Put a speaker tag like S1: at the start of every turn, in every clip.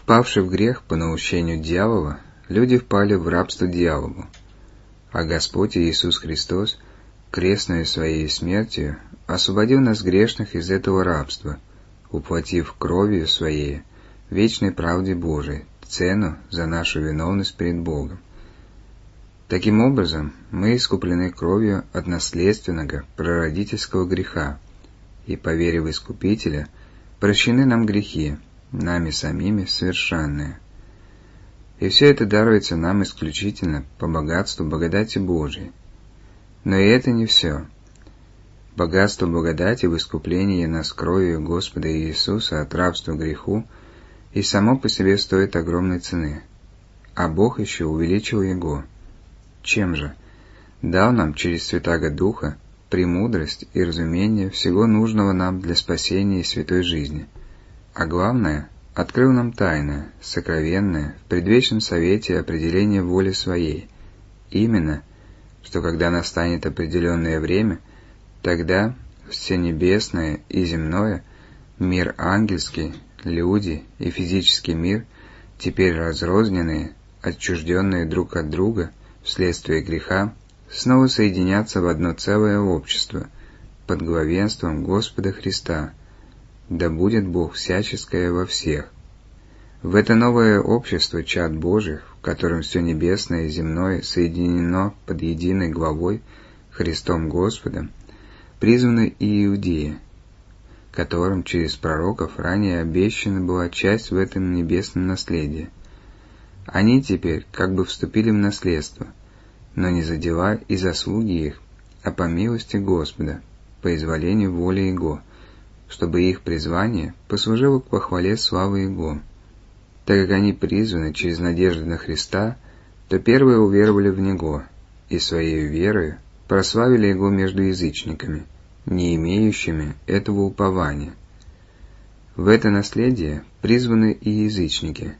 S1: Впавши в грех по наущению дьявола, люди впали в рабство дьяволу, а Господь Иисус Христос, крестную Своей смертью, освободил нас грешных из этого рабства, уплатив кровью Своей вечной правде Божией цену за нашу виновность перед Богом. Таким образом, мы искуплены кровью от наследственного прародительского греха, и, по вере в Искупителя, прощены нам грехи, нами самими совершенные. И все это даруется нам исключительно по богатству благодати Божией. Но и это не все. Богатство благодати в искуплении нас кровью Господа Иисуса от рабства греху и само по себе стоит огромной цены, а Бог еще увеличил его. Чем же? Дал нам через Святаго Духа премудрость и разумение всего нужного нам для спасения и святой жизни, а главное, открыл нам тайное, сокровенное, в предвечном совете определение воли Своей, именно, что когда настанет определенное время, тогда все небесное и земное, мир ангельский, люди и физический мир, теперь разрозненные, отчужденные друг от друга вследствие греха, снова соединятся в одно целое общество под главенством Господа Христа, да будет Бог всяческое во всех. В это новое общество чад Божьих, в котором все небесное и земное соединено под единой главой Христом Господом, призваны и иудеи, которым через пророков ранее обещана была часть в этом небесном наследии. Они теперь как бы вступили в наследство, но не за дела и заслуги их, а по милости Господа, по изволению воли Его, чтобы их призвание послужило к похвале славы Его. Так как они призваны через надежду на Христа, то первые уверовали в Него, и Своей верою прославили Его между язычниками, не имеющими этого упования. В это наследие призваны и язычники.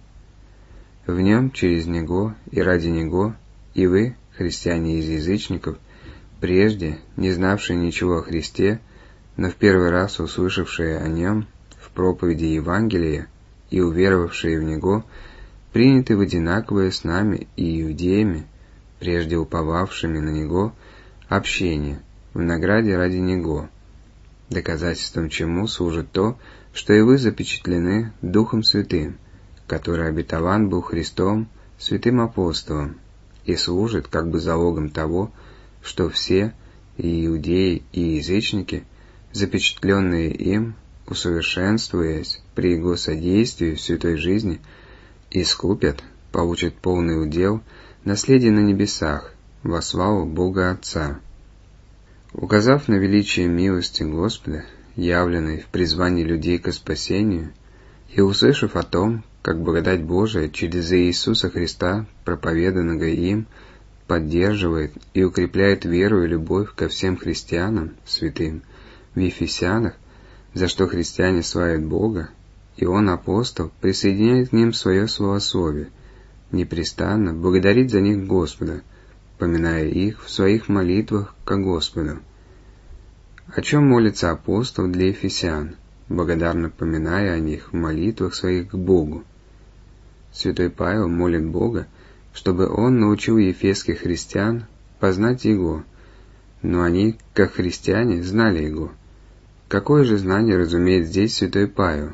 S1: В нем, через Него и ради Него, и вы, христиане из язычников, прежде не знавшие ничего о Христе, но в первый раз услышавшие о Нем в проповеди Евангелия и уверовавшие в Него, приняты в одинаковое с нами и иудеями, прежде уповавшими на Него, общение, в награде ради Него, доказательством чему служит то, что и вы запечатлены Духом Святым, который обетован был Христом, святым апостолом, и служит как бы залогом того, что все, и иудеи, и язычники, запечатленные им, усовершенствуясь при Его содействии в святой жизни, искупят, получат полный удел, наследие на небесах, во славу Бога Отца. Указав на величие милости Господа, явленной в призвании людей ко спасению, и услышав о том, как благодать Божия через Иисуса Христа, проповеданного им, поддерживает и укрепляет веру и любовь ко всем христианам, святым, в Ефесянах, за что христиане славят Бога, и он, апостол, присоединяет к ним свое словословие, непрестанно благодарит за них Господа, поминая их в своих молитвах ко Господу. О чем молится апостол для ефесян, благодарно поминая о них в молитвах своих к Богу? Святой Павел молит Бога, чтобы он научил ефесских христиан познать Его, но они, как христиане, знали Его. Какое же знание разумеет здесь святой Павел?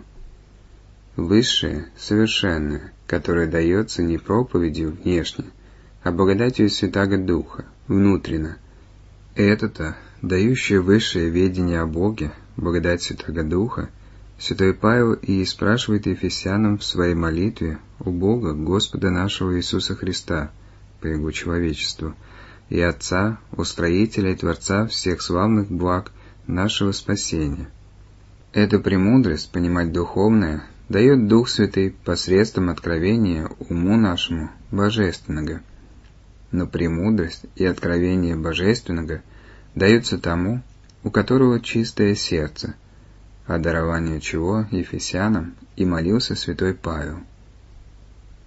S1: Высшее, совершенное, которое дается не проповедью внешне, а благодатью Святаго Духа, внутренно. Это-то, дающее высшее ведение о Боге, благодать Святаго Духа, святой Павел и спрашивает ефесянам в своей молитве у Бога, Господа нашего Иисуса Христа, по Его человечеству, и Отца, Устроителя и Творца всех славных благ нашего спасения. Эту премудрость понимать духовное дает Дух Святый посредством откровения уму нашему божественного. Но премудрость и откровение божественного даются тому, у которого чистое сердце, о даровании чего ефесянам и молился святой Павел.